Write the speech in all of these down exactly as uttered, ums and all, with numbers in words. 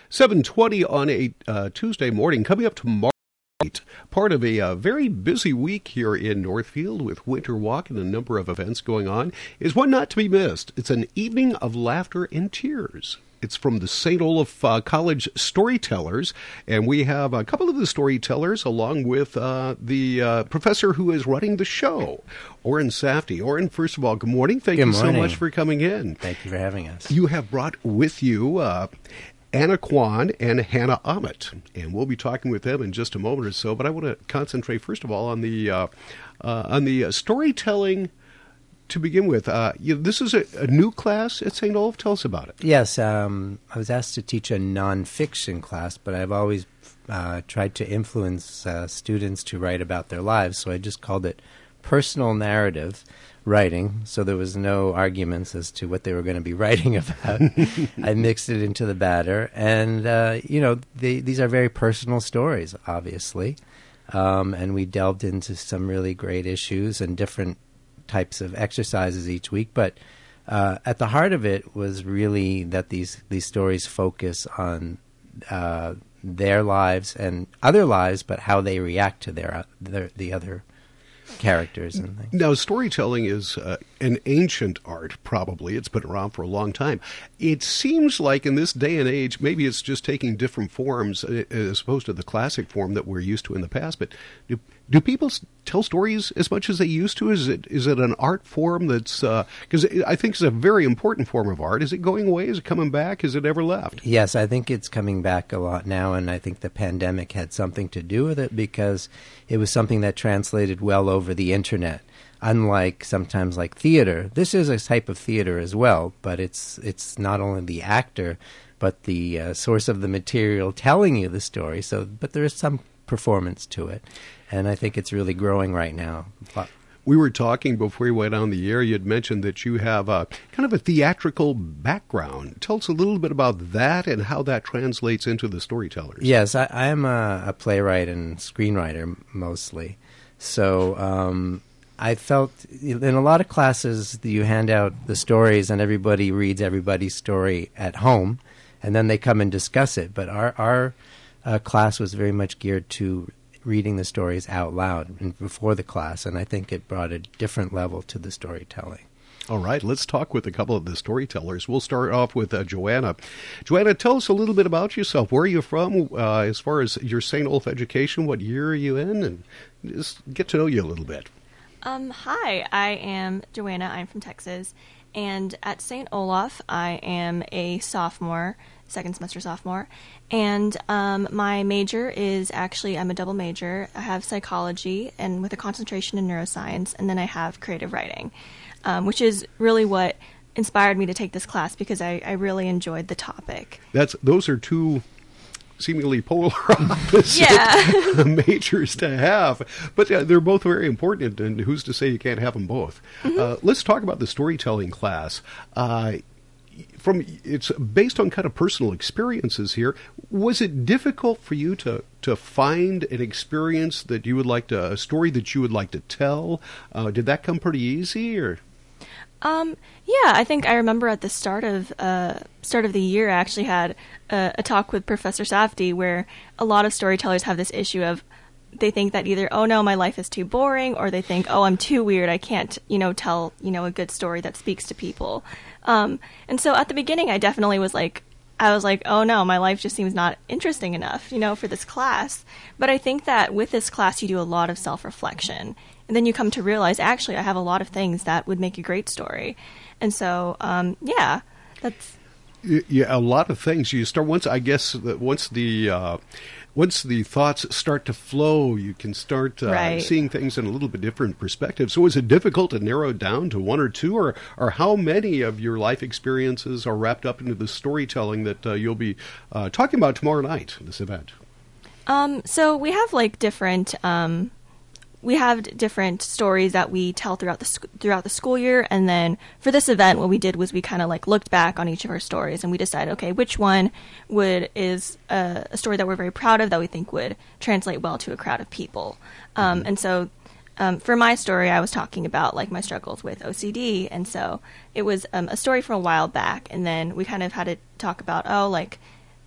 seven twenty on a uh, Tuesday morning. Coming up tomorrow night, part of a uh, very busy week here in Northfield with Winter Walk and a number of events going on, is one not to be missed. It's an evening of laughter and tears. It's from the Saint Olaf uh, College Storytellers, and we have a couple of the storytellers along with uh, the uh, professor who is running the show, Orrin Safdie. Orrin, first of all, good morning. Thank good you morning. so much for coming in. Thank you for having us. You have brought with you uh, Anna Kwan and Hannah Ahmet, and we'll be talking with them in just a moment or so, but I want to concentrate, first of all, on the, uh, uh, on the uh, storytelling. To begin with, uh, you, this is a, a new class at Saint Olaf. Tell us about it. Yes, um, I was asked to teach a nonfiction class, but I've always uh, tried to influence uh, students to write about their lives, so I just called it personal narrative writing, so there was no arguments as to what they were going to be writing about. I mixed it into the batter, and, uh, you know, they, these are very personal stories, obviously, um, and we delved into some really great issues and different types of exercises each week, but uh, at the heart of it was really that these these stories focus on uh, their lives and other lives, but how they react to their, uh, their the other characters and things. Now, storytelling is uh, an ancient art, probably. It's been around for a long time. It seems like in this day and age, maybe it's just taking different forms uh, as opposed to the classic form that we're used to in the past, but do, do people s- tell stories as much as they used to? Is it is it an art form that's, because uh, I think it's a very important form of art. Is it going away? Is it coming back? Is it ever left? Yes, I think it's coming back a lot now, and I think the pandemic had something to do with it because it was something that translated well over the internet. Unlike sometimes like theater, this is a type of theater as well, but it's it's not only the actor, but the uh, source of the material telling you the story. So, but there is some performance to it, and I think it's really growing right now. But we were talking before we went on the air. You had mentioned that you have a kind of a theatrical background. Tell us a little bit about that and how that translates into the storytellers. Yes, I, I am a, a playwright and screenwriter mostly. So um, I felt in a lot of classes you hand out the stories and everybody reads everybody's story at home, and then they come and discuss it. But our, our uh, class was very much geared to reading the stories out loud and before the class, and I think it brought a different level to the storytelling. All right, let's talk with a couple of the storytellers. We'll start off with uh, Joanna. Joanna, tell us a little bit about yourself. Where are you from uh, as far as your Saint Olaf education? What year are you in? And just get to know you a little bit. Um, hi, I am Joanna. I'm from Texas. And at Saint Olaf, I am a sophomore, second semester sophomore. And um, my major is actually, I'm a double major. I have psychology and with a concentration in neuroscience, and then I have creative writing, um, which is really what inspired me to take this class because I, I really enjoyed the topic. That's Those are two seemingly polar opposite yeah. majors to have, but uh, they're both very important, and who's to say you can't have them both? Mm-hmm. Uh, let's talk about the storytelling class. Uh, from it's based on kind of personal experiences here. Was it difficult for you to to find an experience that you would like to, a story that you would like to tell? Uh, did that come pretty easy, or? Um, yeah, I think I remember at the start of uh, start of the year, I actually had a, a talk with Professor Safdie where a lot of storytellers have this issue of they think that either, oh no, my life is too boring, or they think, oh, I'm too weird, I can't, you know, tell, you know, a good story that speaks to people. Um, and so at the beginning, I definitely was like, I was like, oh no, my life just seems not interesting enough, you know, for this class. But I think that with this class, you do a lot of self-reflection. And then you come to realize, actually, I have a lot of things that would make a great story. And so, um, yeah, that's... Yeah, a lot of things. You start once, I guess, that once the uh, once the thoughts start to flow, you can start uh, right. seeing things in a little bit different perspective. So, is it difficult to narrow it down to one or two, or or how many of your life experiences are wrapped up into the storytelling that uh, you'll be uh, talking about tomorrow night in this event? Um, so we have like different. Um, We have different stories that we tell throughout the sc- throughout the school year, and then for this event, what we did was we kind of like looked back on each of our stories, and we decided, okay, which one would is a, a story that we're very proud of that we think would translate well to a crowd of people. Um, and so, um, for my story, I was talking about like my struggles with O C D, and so it was um, a story from a while back, and then we kind of had to talk about oh, like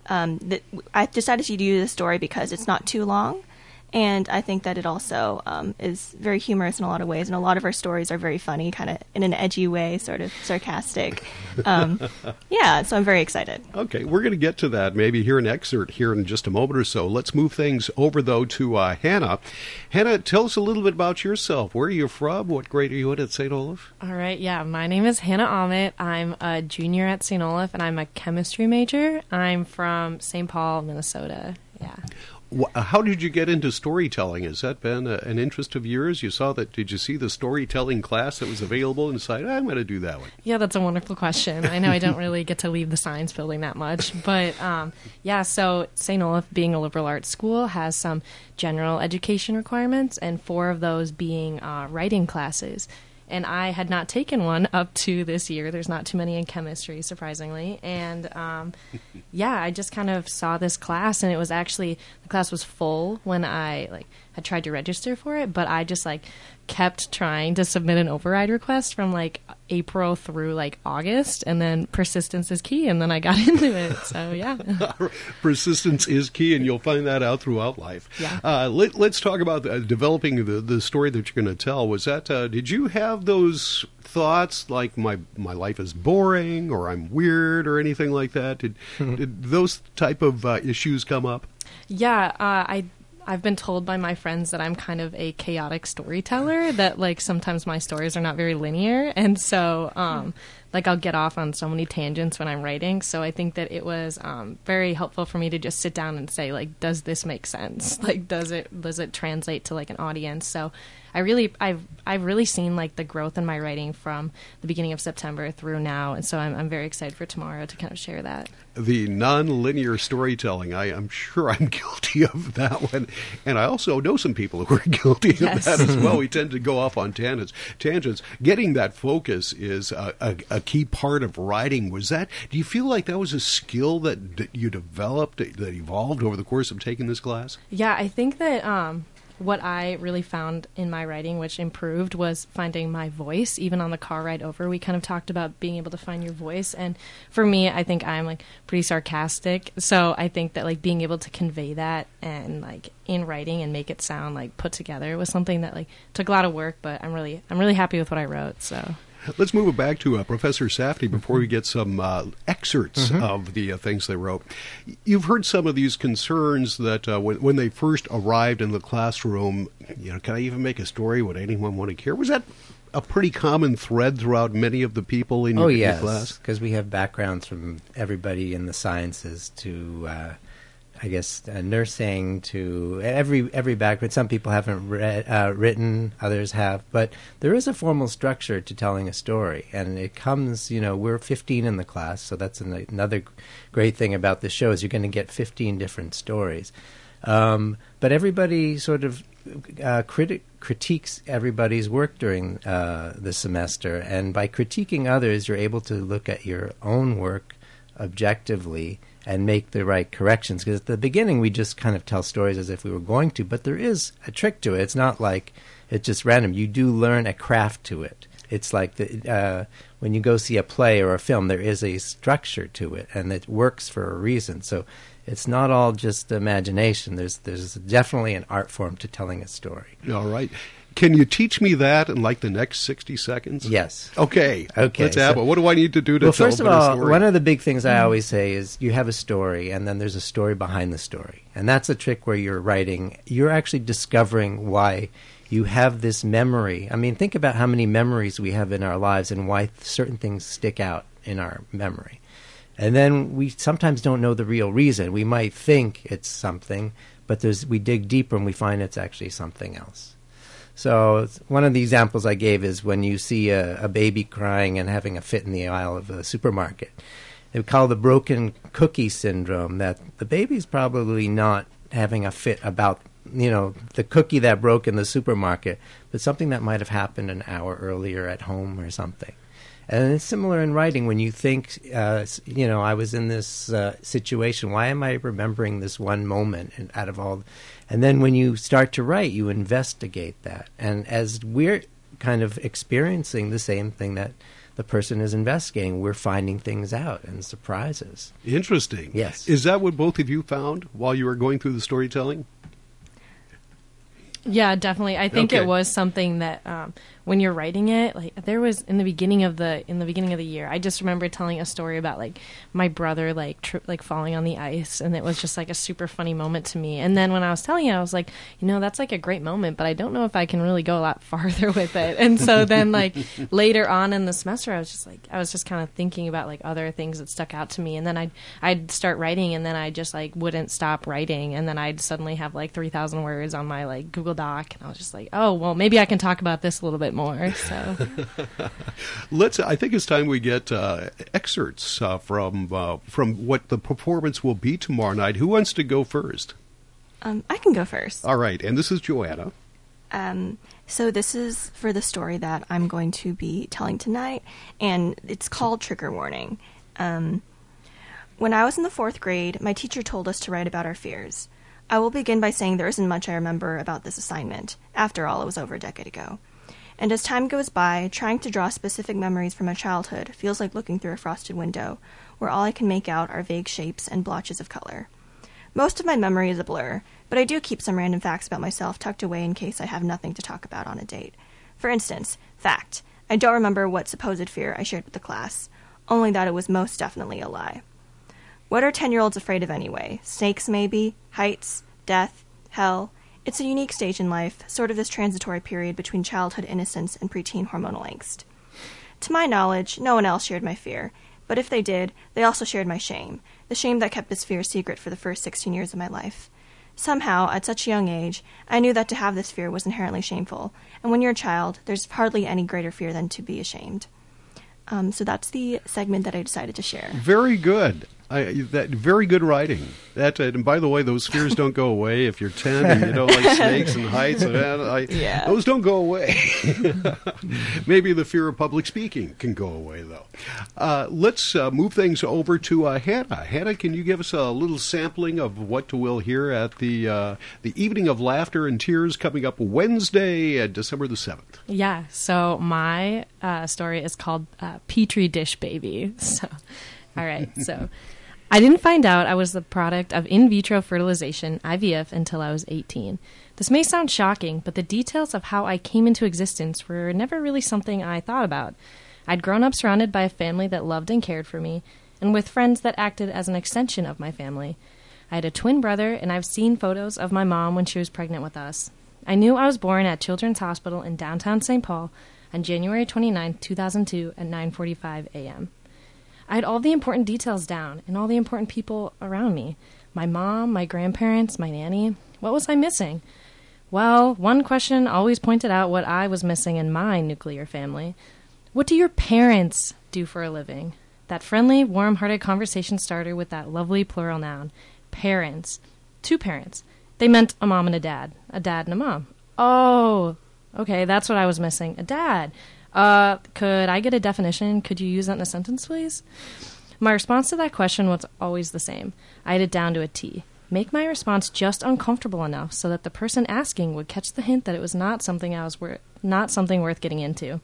um, that I decided to do the story because it's not too long. And I think that it also um, is very humorous in a lot of ways. And a lot of our stories are very funny, kind of in an edgy way, sort of sarcastic. Um, yeah, so I'm very excited. Okay, we're going to get to that, maybe hear an excerpt here in just a moment or so. Let's move things over, though, to uh, Hannah. Hannah, tell us a little bit about yourself. Where are you from? What grade are you in at Saint Olaf? All right, yeah, my name is Hannah Ahmet. I'm a junior at Saint Olaf, and I'm a chemistry major. I'm from Saint Paul, Minnesota, yeah. How did you get into storytelling? Has that been a, an interest of yours? You saw that, did you see the storytelling class that was available and decide, I'm going to do that one? Yeah, that's a wonderful question. I know I don't really get to leave the science building that much, but um, yeah, so Saint Olaf, being a liberal arts school, has some general education requirements, and four of those being uh, writing classes. And I had not taken one up to this year. There's not too many in chemistry, surprisingly. And um, yeah, I just kind of saw this class, and it was actually, the class was full when I like had tried to register for it, but I just like kept trying to submit an override request from like April through like August, and then persistence is key, and then I got into it. So yeah. Persistence is key, and you'll find that out throughout life. Yeah. Uh, let, let's talk about uh, developing the, the story that you're going to tell. Was that, uh, did you have those thoughts like my my life is boring or I'm weird or anything like that? Did, did those type of uh, issues come up? Yeah, uh, I I've been told by my friends that I'm kind of a chaotic storyteller, that like sometimes my stories are not very linear, and so um, like I'll get off on so many tangents when I'm writing. So I think that it was um, very helpful for me to just sit down and say, like, does this make sense? Like, does it does it translate to like an audience? So I really I've I've really seen like the growth in my writing from the beginning of September through now, and so I'm I'm very excited for tomorrow to kind of share that. The non-linear storytelling, I, I'm sure I'm guilty of that one. And I also know some people who are guilty Yes. of that as well. We tend to go off on tangents. Tangents. Getting that focus is a, a, a key part of writing. Was that, do you feel like that was a skill that, that you developed, that evolved over the course of taking this class? Yeah, I think that um, what I really found in my writing, which improved, was finding my voice. Even on the car ride over, we kind of talked about being able to find your voice. And for me, I think I'm like pretty sarcastic. So I think that like being able to convey that and like in writing and make it sound like put together was something that like took a lot of work, but I'm really, I'm really happy with what I wrote. So. Let's move it back to uh, Professor Safdie before we get some uh, excerpts mm-hmm. of the uh, things they wrote. You've heard some of these concerns that uh, when, when they first arrived in the classroom, you know, can I even make a story? Would anyone want to hear? Was that a pretty common thread throughout many of the people in your, oh, your yes, class? Because we have backgrounds from everybody in the sciences to... Uh, I guess uh, nursing to every every background. Some people haven't read, uh, written, others have, but there is a formal structure to telling a story, and it comes. You know, we're fifteen in the class, so that's an, another great thing about the show is you're going to get fifteen different stories. Um, but everybody sort of uh, criti- critiques everybody's work during uh, the semester, and by critiquing others, you're able to look at your own work objectively and make the right corrections. Because at the beginning, we just kind of tell stories as if we were going to, but there is a trick to it. It's not like it's just random. You do learn a craft to it. It's like the, uh, when you go see a play or a film, there is a structure to it, and it works for a reason. So it's not all just imagination. There's there's definitely an art form to telling a story. All right. Can you teach me that in like the next sixty seconds? Yes. Okay. Okay. Let's have so, it. What do I need to do to well, tell first a of better all, story? one of the big things I always say is you have a story, and then there's a story behind the story. And that's a trick where you're writing, you're actually discovering why you have this memory. I mean, think about how many memories we have in our lives and why certain things stick out in our memory. And then we sometimes don't know the real reason. We might think it's something, but there's we dig deeper and we find it's actually something else. So one of the examples I gave is when you see a, a baby crying and having a fit in the aisle of a supermarket. They call the broken cookie syndrome, that the baby's probably not having a fit about, you know, the cookie that broke in the supermarket, but something that might have happened an hour earlier at home or something. And it's similar in writing when you think, uh, you know, I was in this uh, situation. Why am I remembering this one moment and out of all? And then when you start to write, you investigate that. And as we're kind of experiencing the same thing that the person is investigating, we're finding things out and surprises. Interesting. Yes. Is that what both of you found while you were going through the storytelling? Yeah, definitely. I think Okay. it was something that um, when you're writing it, like there was in the beginning of the in the beginning of the year, I just remember telling a story about like my brother like tri- like falling on the ice, and it was just like a super funny moment to me. And then when I was telling it, I was like, you know, that's like a great moment, but I don't know if I can really go a lot farther with it. And so then like later on in the semester, I was just like I was just kind of thinking about like other things that stuck out to me, and then I'd I'd start writing, and then I just like wouldn't stop writing, and then I'd suddenly have like three thousand words on my like Google Doc, and I was just like, oh well, maybe I can talk about this a little bit more. So Let's. I think it's time we get uh, excerpts uh, from uh, from what the performance will be tomorrow night. Who wants to go first? Um, I can go first. All right, and this is Joanna. Um, so this is for the story that I'm going to be telling tonight, and it's called Trigger Warning. Um, when I was in the fourth grade, my teacher told us to write about our fears. I will begin by saying there isn't much I remember about this assignment. After all, it was over a decade ago. And as time goes by, trying to draw specific memories from my childhood feels like looking through a frosted window, where all I can make out are vague shapes and blotches of color. Most of my memory is a blur, but I do keep some random facts about myself tucked away in case I have nothing to talk about on a date. For instance, fact, I don't remember what supposed fear I shared with the class, only that it was most definitely a lie. What are ten-year-olds afraid of anyway? Snakes, maybe? Heights? Death? Hell? It's a unique stage in life, sort of this transitory period between childhood innocence and preteen hormonal angst. To my knowledge, no one else shared my fear, but if they did, they also shared my shame, the shame that kept this fear secret for the first sixteen years of my life. Somehow, at such a young age, I knew that to have this fear was inherently shameful, and when you're a child, there's hardly any greater fear than to be ashamed. Um, so that's the segment that I decided to share. Very good. I, that very good writing. That uh, and by the way, those fears don't go away if you're ten and you don't like snakes and heights. And, uh, I, Yeah. Those don't go away. Maybe the fear of public speaking can go away, though. Uh, let's uh, move things over to uh, Hannah. Hannah, can you give us a little sampling of what we'll hear at the uh, the Evening of Laughter and Tears coming up Wednesday, uh, December the seventh? yeah, so my uh, story is called uh, Petri Dish Baby. So, all right, so. I didn't find out I was the product of in vitro fertilization, I V F, until I was eighteen. This may sound shocking, but the details of how I came into existence were never really something I thought about. I'd grown up surrounded by a family that loved and cared for me, and with friends that acted as an extension of my family. I had a twin brother, and I've seen photos of my mom when she was pregnant with us. I knew I was born at Children's Hospital in downtown Saint Paul on January twenty-ninth, two thousand two at nine forty-five a.m. I had all the important details down and all the important people around me. My mom, my grandparents, my nanny. What was I missing? Well, one question always pointed out what I was missing in my nuclear family. What do your parents do for a living? That friendly, warm-hearted conversation starter with that lovely plural noun. Parents. Two parents. They meant a mom and a dad. A dad and a mom. Oh, okay, that's what I was missing. A dad. Uh, could I get a definition? Could you use that in a sentence, please? My response to that question was always the same. I had it down to a T. Make my response just uncomfortable enough so that the person asking would catch the hint that it was not something I was wor- not something worth getting into.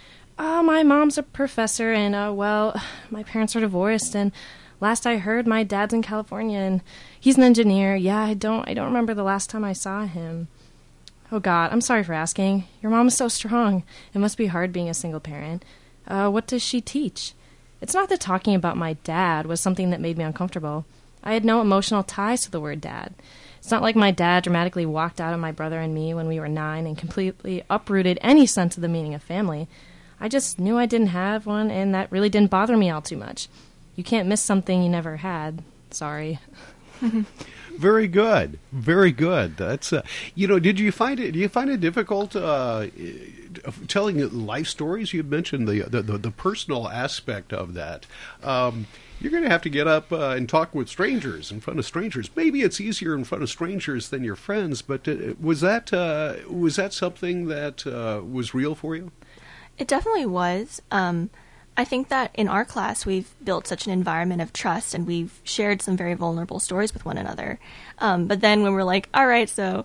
Oh, my mom's a professor, and uh, well, my parents are divorced, and last I heard, my dad's in California, and he's an engineer. Yeah, I don't, I don't remember the last time I saw him. Oh, God, I'm sorry for asking. Your mom is so strong. It must be hard being a single parent. Uh, what does she teach? It's not that talking about my dad was something that made me uncomfortable. I had no emotional ties to the word dad. It's not like my dad dramatically walked out on my brother and me when we were nine and completely uprooted any sense of the meaning of family. I just knew I didn't have one, and that really didn't bother me all too much. You can't miss something you never had. Sorry. Very good, very good. That's uh, you know. Did you find it? Do you find it difficult uh, telling life stories? You mentioned the the, the, the personal aspect of that. Um, you're going to have to get up uh, and talk with strangers in front of strangers. Maybe it's easier in front of strangers than your friends. But uh, was that uh, was that something that uh, was real for you? It definitely was. Um, I think that in our class, we've built such an environment of trust, and we've shared some very vulnerable stories with one another. Um, but then when we're like, all right, so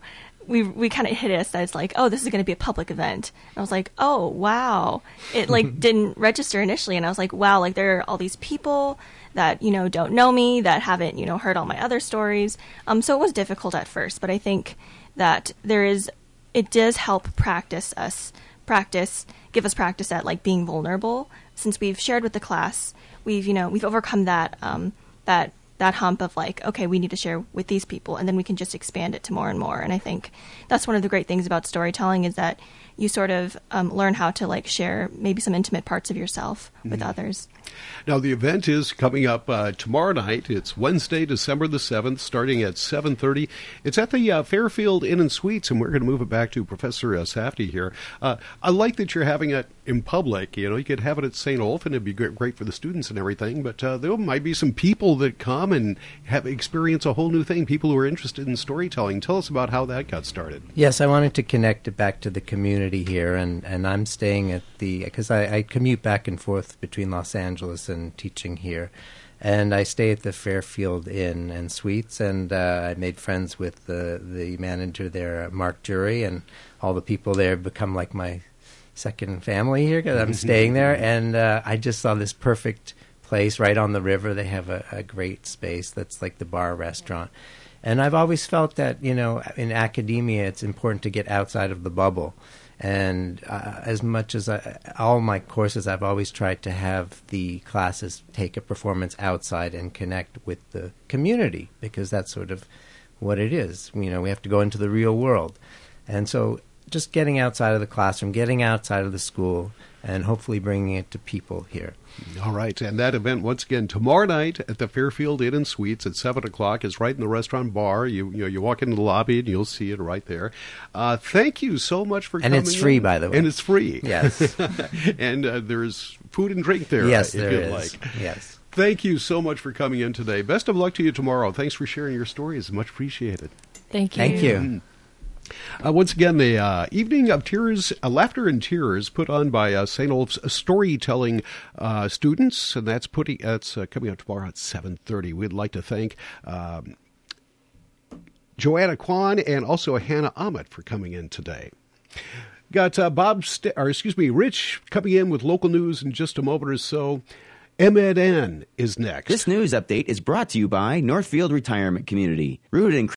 we we kind of hit us that it's like, oh, this is going to be a public event. And I was like, oh, wow. It like didn't register initially. And I was like, wow, like there are all these people that, you know, don't know me, that haven't, you know, heard all my other stories. Um, so it was difficult at first, but I think that there is, it does help practice us, practice, give us practice at like being vulnerable. Since we've shared with the class, we've, you know, we've overcome that, um, that, that hump of like, okay, we need to share with these people, and then we can just expand it to more and more. And I think that's one of the great things about storytelling is that you sort of um, learn how to like share maybe some intimate parts of yourself with mm-hmm. others. Now, the event is coming up uh, tomorrow night. It's Wednesday, December the seventh, starting at seven thirty. It's at the uh, Fairfield Inn and Suites, and we're going to move it back to Professor uh, Safdie here. Uh, I like that you're having it in public. You know, you could have it at Saint Olaf, and it'd be great, great for the students and everything, but uh, there might be some people that come and have experience a whole new thing, people who are interested in storytelling. Tell us about how that got started. Yes, I wanted to connect it back to the community here, and, and I'm staying at the, because I, I commute back and forth between Los Angeles and teaching here, and I stay at the Fairfield Inn and Suites, and uh, I made friends with the, the manager there, Mark Jury, and all the people there have become like my second family here because I'm staying there, and uh, I just saw this perfect place right on the river. They have a, a great space that's like the bar restaurant. And I've always felt that, you know, in academia, it's important to get outside of the bubble. And uh, as much as I, all my courses, I've always tried to have the classes take a performance outside and connect with the community, because that's sort of what it is. You know, we have to go into the real world. And so just getting outside of the classroom, getting outside of the school, and hopefully bringing it to people here. All right, and that event, once again, tomorrow night at the Fairfield Inn and Suites at seven o'clock is right in the restaurant bar. You you know, you walk into the lobby and you'll see it right there. Uh, thank you so much for and coming. And it's free, in. by the way. And it's free. Yes. And uh, there's food and drink there, yes, if there you'd is. like. Yes. Thank you so much for coming in today. Best of luck to you tomorrow. Thanks for sharing your stories. Much appreciated. Thank you. Thank you. Mm. Uh, once again, the uh, Evening of Tears, uh, Laughter and Tears, put on by uh, Saint Olaf's storytelling uh, students, and that's putting that's uh, coming up tomorrow at seven thirty. We'd like to thank um, Joanna Kwan and also Hannah Ahmet for coming in today. Got uh, Bob, St- or excuse me, Rich coming in with local news in just a moment or so. M Ed N is next. This news update is brought to you by Northfield Retirement Community, rooted in